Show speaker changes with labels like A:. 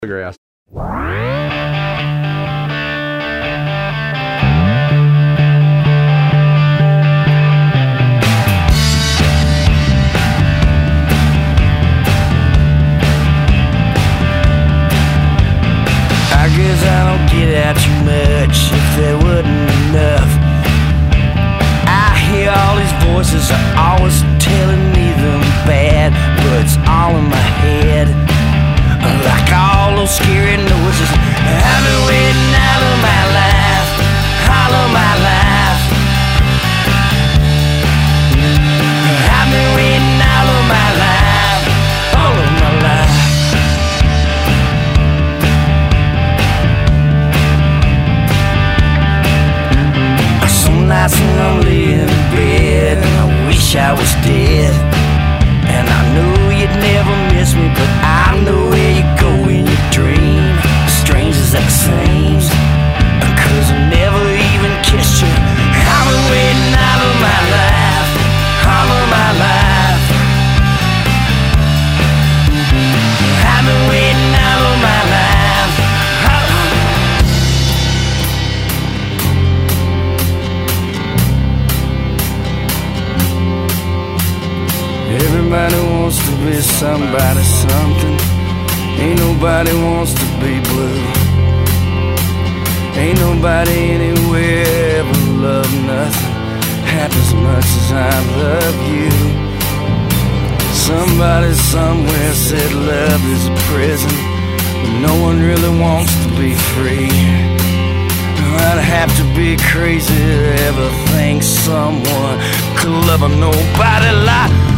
A: grass.
B: I guess I don't get out too much if there wasn't enough. I hear all these voices are always telling me them bad, but it's all in my head. Like all those scary noises I've been waiting all of my life, all of my life. I've been waiting all of my life, all of my life. Some nights when I'm laying in bed and I wish I was dead, and I know you'd never miss me, but I know where you go in your dream. Strange as that seems, 'cause I never even kissed you. I've been waiting all of my life, all of my life. I've been waiting all of my life. Everybody wants to be somebody something. Ain't nobody wants to be blue. Ain't nobody anywhere ever loved nothing half as much as I love you. Somebody somewhere said love is a prison, but no one really wants to be free. I'd have to be crazy to ever think someone could love nobody like